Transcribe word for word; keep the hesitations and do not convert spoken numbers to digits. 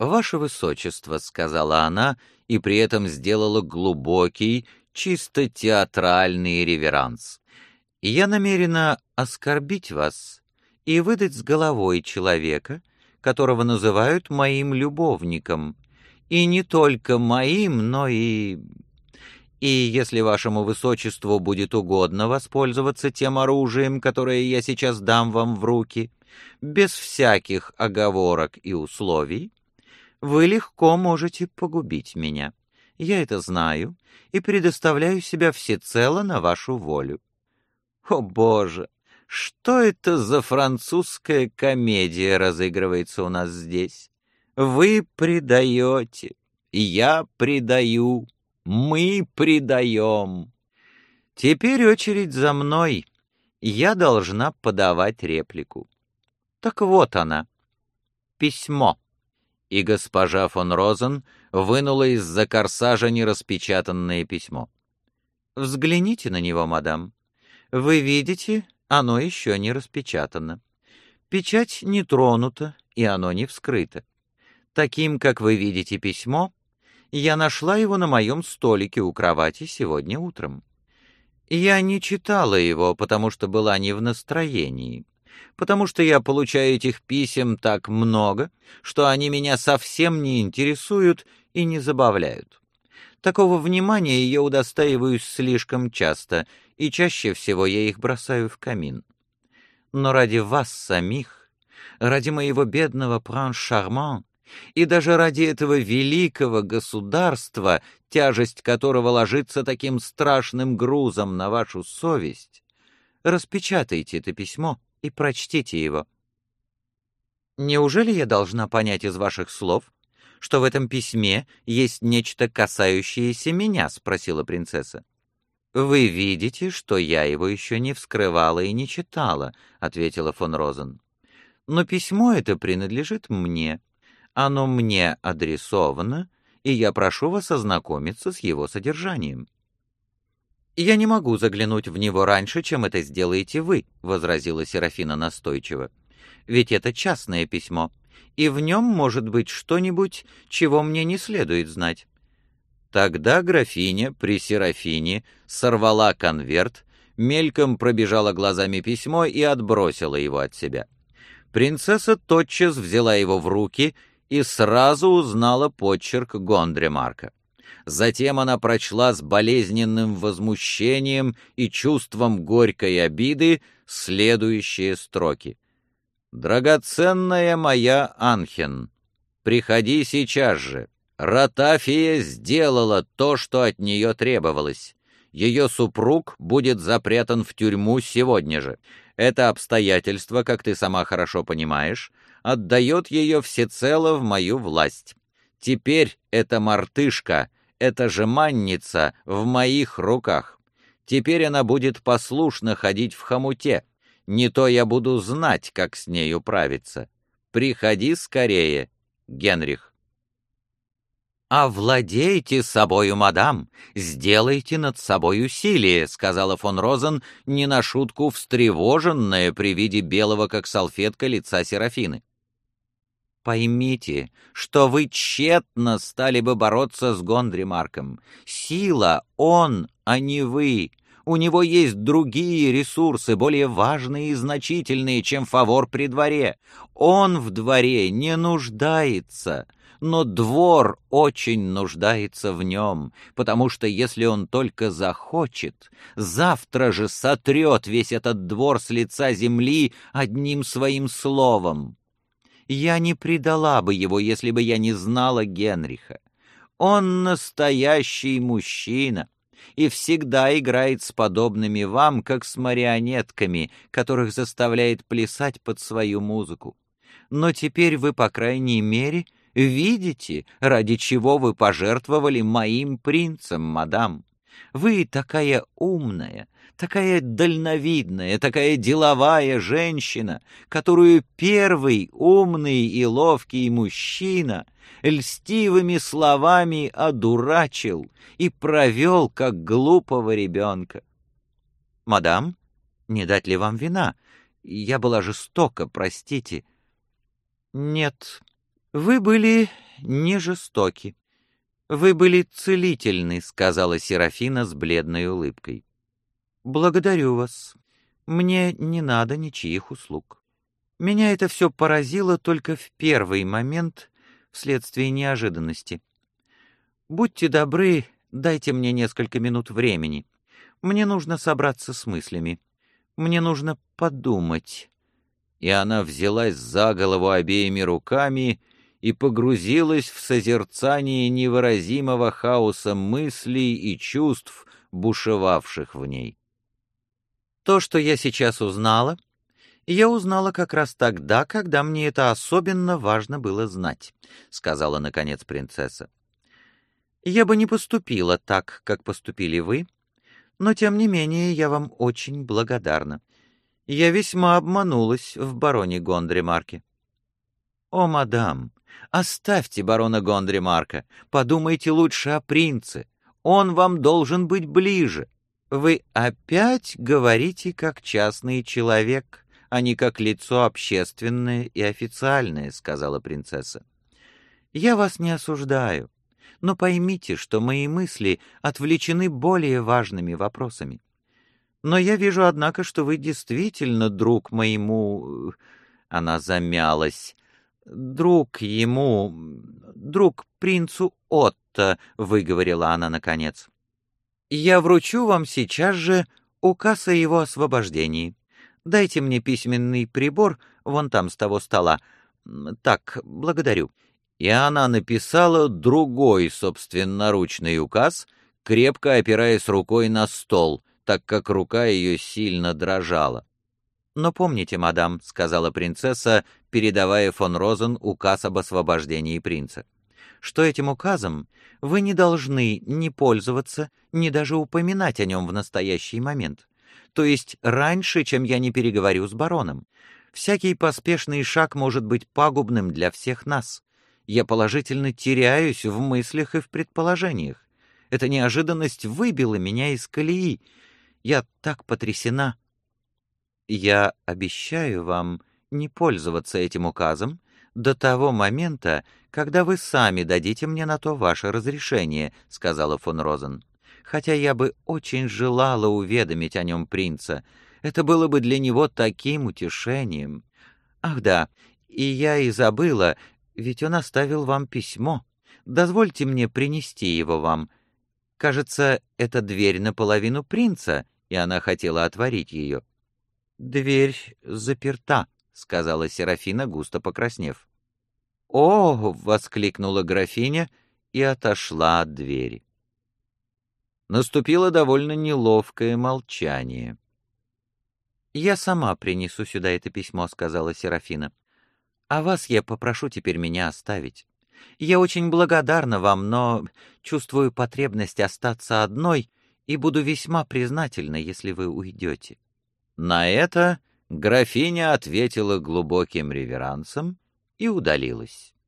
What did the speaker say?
«Ваше Высочество», — сказала она, и при этом сделала глубокий, чисто театральный реверанс. «Я намерена оскорбить вас и выдать с головой человека, которого называют моим любовником, и не только моим, но и... И если вашему Высочеству будет угодно воспользоваться тем оружием, которое я сейчас дам вам в руки, без всяких оговорок и условий, вы легко можете погубить меня. Я это знаю и предоставляю себя всецело на вашу волю». О, Боже! Что это за французская комедия разыгрывается у нас здесь? Вы предаете, я предаю, мы предаем. Теперь очередь за мной. Я должна подавать реплику. Так вот она. Письмо. И госпожа фон Розен вынула из-за корсажа нераспечатанное письмо. Взгляните на него, мадам. Вы видите, оно еще не распечатано. Печать не тронута, и оно не вскрыто. Таким, как вы видите письмо, я нашла его на моем столике у кровати сегодня утром. Я не читала его, потому что была не в настроении, потому что я получаю этих писем так много, что они меня совсем не интересуют и не забавляют. Такого внимания я удостаиваюсь слишком часто, и чаще всего я их бросаю в камин. Но ради вас самих, ради моего бедного Пранш-Шарман, и даже ради этого великого государства, тяжесть которого ложится таким страшным грузом на вашу совесть, распечатайте это письмо и прочтите его. Неужели я должна понять из ваших слов, что в этом письме есть нечто, касающееся меня?» — спросила принцесса. «Вы видите, что я его еще не вскрывала и не читала», — ответила фон Розен. «Но письмо это принадлежит мне. Оно мне адресовано, и я прошу вас ознакомиться с его содержанием». «Я не могу заглянуть в него раньше, чем это сделаете вы», — возразила Серафина настойчиво. «Ведь это частное письмо, и в нем может быть что-нибудь, чего мне не следует знать». Тогда графиня при Серафине сорвала конверт, мельком пробежала глазами письмо и отбросила его от себя. Принцесса тотчас взяла его в руки и сразу узнала почерк Гондремарка. Затем она прочла с болезненным возмущением и чувством горькой обиды следующие строки. «Драгоценная моя Анхен, приходи сейчас же. Ратафия сделала то, что от нее требовалось. Ее супруг будет запрятан в тюрьму сегодня же. Это обстоятельство, как ты сама хорошо понимаешь, отдает ее всецело в мою власть. Теперь эта мартышка, эта жеманница в моих руках. Теперь она будет послушно ходить в хомуте. Не то я буду знать, как с нею правиться. Приходи скорее, Генрих». «Овладейте собою, мадам, сделайте над собой усилие», — сказала фон Розен, не на шутку встревоженная при виде белого, как салфетка, лица Серафины. «Поймите, что вы тщетно стали бы бороться с Гондремарком. Сила — он, а не вы. У него есть другие ресурсы, более важные и значительные, чем фавор при дворе. Он в дворе не нуждается». Но двор очень нуждается в нем, потому что если он только захочет, завтра же сотрет весь этот двор с лица земли одним своим словом. Я не предала бы его, если бы я не знала Генриха. Он настоящий мужчина и всегда играет с подобными вам, как с марионетками, которых заставляет плясать под свою музыку. Но теперь вы, по крайней мере, видите, ради чего вы пожертвовали моим принцем, мадам? Вы такая умная, такая дальновидная, такая деловая женщина, которую первый умный и ловкий мужчина льстивыми словами одурачил и провел, как глупого ребенка. Мадам, не дать ли вам вина? Я была жестока, простите. Нет, вы были не жестоки. Вы были целительны», — сказала Серафина с бледной улыбкой. «Благодарю вас. Мне не надо ничьих услуг. Меня это все поразило только в первый момент вследствие неожиданности. Будьте добры, дайте мне несколько минут времени. Мне нужно собраться с мыслями. Мне нужно подумать». И она взялась за голову обеими руками и погрузилась в созерцание невыразимого хаоса мыслей и чувств, бушевавших в ней. «То, что я сейчас узнала, я узнала как раз тогда, когда мне это особенно важно было знать», — сказала, наконец, принцесса. «Я бы не поступила так, как поступили вы, но, тем не менее, я вам очень благодарна. Я весьма обманулась в бароне Гондремарке». «О, мадам, оставьте барона Гондремарка, подумайте лучше о принце. Он вам должен быть ближе. Вы опять говорите как частный человек, а не как лицо общественное и официальное», — сказала принцесса. «Я вас не осуждаю, но поймите, что мои мысли отвлечены более важными вопросами. Но я вижу, однако, что вы действительно друг моему...» Она замялась. «Друг ему... друг принцу Отто», — выговорила она наконец. «Я вручу вам сейчас же указ о его освобождении. Дайте мне письменный прибор вон там, с того стола. Так, благодарю». И она написала другой собственноручный указ, крепко опираясь рукой на стол, так как рука ее сильно дрожала. «Но помните, мадам», — сказала принцесса, передавая фон Розен указ об освобождении принца, «что этим указом вы не должны ни пользоваться, ни даже упоминать о нем в настоящий момент, то есть раньше, чем я не переговорю с бароном. Всякий поспешный шаг может быть пагубным для всех нас. Я положительно теряюсь в мыслях и в предположениях. Эта неожиданность выбила меня из колеи. Я так потрясена». «Я обещаю вам не пользоваться этим указом до того момента, когда вы сами дадите мне на то ваше разрешение», — сказала фон Розен. «Хотя я бы очень желала уведомить о нем принца. Это было бы для него таким утешением. Ах да, и я и забыла, ведь он оставил вам письмо. Дозвольте мне принести его вам. Кажется, это дверь наполовину принца», и она хотела отворить ее. «Дверь заперта», — сказала Серафина, густо покраснев. «О!» — воскликнула графиня и отошла от двери. Наступило довольно неловкое молчание. «Я сама принесу сюда это письмо», — сказала Серафина. «А вас я попрошу теперь меня оставить. Я очень благодарна вам, но чувствую потребность остаться одной и буду весьма признательна, если вы уйдете». На это графиня ответила глубоким реверансом и удалилась.